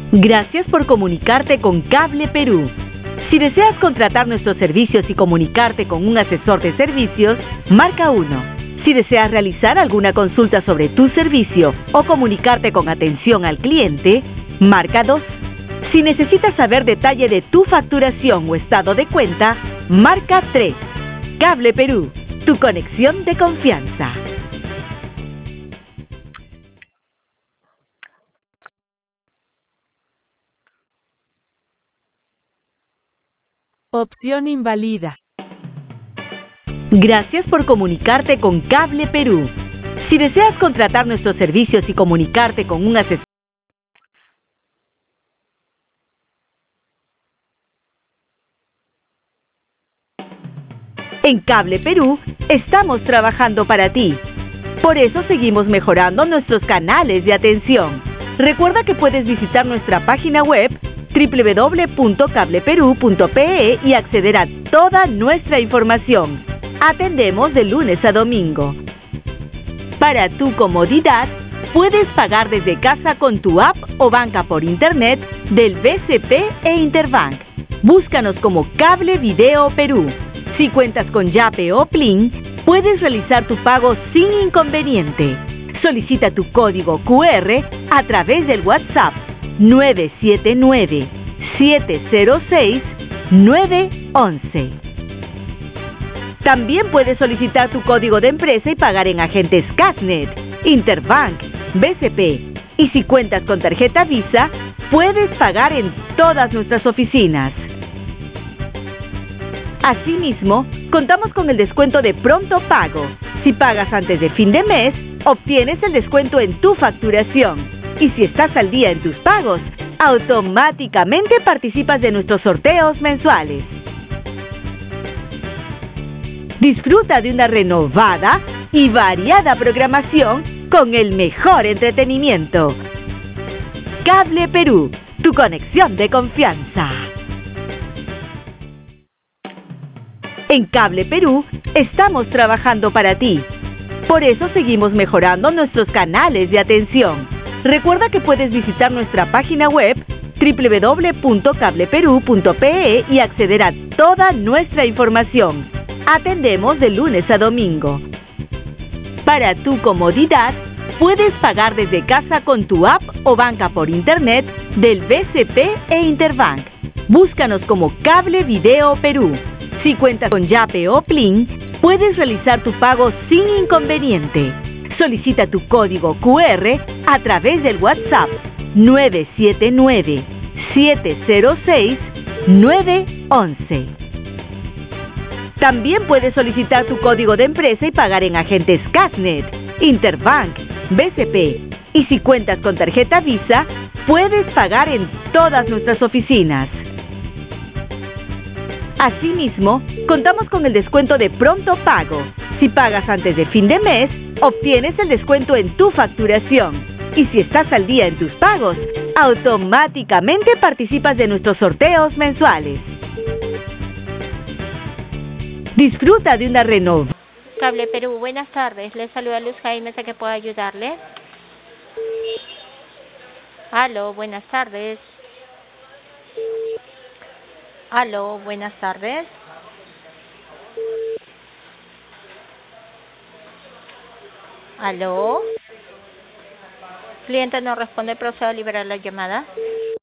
Gracias por comunicarte con Cable Perú. Si deseas contratar nuestros servicios y comunicarte con un asesor de servicios, marca 1. Si deseas realizar alguna consulta sobre tu servicio o comunicarte con atención al cliente, marca 2. Si necesitas saber detalle de tu facturación o estado de cuenta, marca 3. Cable Perú, tu conexión de confianza. Opción invalida. Gracias por comunicarte con Cable Perú. Si deseas contratar nuestros servicios y comunicarte con un asesor, en Cable Perú estamos trabajando para ti. Por eso seguimos mejorando nuestros canales de atención. Recuerda que puedes visitar nuestra página web www.cableperú.pe y acceder a toda nuestra información. Atendemos de lunes a domingo. Para tu comodidad, puedes pagar desde casa con tu app o banca por internet del BCP e Interbank. Búscanos como Cable Video Perú. Si cuentas con Yape o Plin, puedes realizar tu pago sin inconveniente. Solicita tu código QR a través del WhatsApp 979-706-911. También puedes solicitar tu código de empresa y pagar en agentes Casnet, Interbank, BCP. Y si cuentas con tarjeta Visa, puedes pagar en todas nuestras oficinas. Asimismo, contamos con el descuento de pronto pago. Si pagas antes de fin de mes, obtienes el descuento en tu facturación. Y si estás al día en tus pagos, automáticamente participas de nuestros sorteos mensuales. Disfruta de una renovada y variada programación con el mejor entretenimiento. Cable Perú, tu conexión de confianza. En Cable Perú estamos trabajando para ti. Por eso seguimos mejorando nuestros canales de atención. Recuerda que puedes visitar nuestra página web www.cableperú.pe y acceder a toda nuestra información. Atendemos de lunes a domingo. Para tu comodidad, puedes pagar desde casa con tu app o banca por internet del BCP e Interbank. Búscanos como Cable Video Perú. Si cuentas con Yape o Plin, puedes realizar tu pago sin inconveniente. Solicita tu código QR a través del WhatsApp 979-706-911. También puedes solicitar tu código de empresa y pagar en agentes Casnet, Interbank, BCP. Y si cuentas con tarjeta Visa, puedes pagar en todas nuestras oficinas. Asimismo, contamos con el descuento de pronto pago. Si pagas antes de fin de mes, obtienes el descuento en tu facturación. Y si estás al día en tus pagos, automáticamente participas de nuestros sorteos mensuales. Disfruta de una renovada. Cable Perú, buenas tardes. Les saluda Luz Jaime, ¿a qué puedo ayudarle? Aló, buenas tardes. Aló, buenas tardes. Aló. Cliente no responde, procedo a liberar la llamada.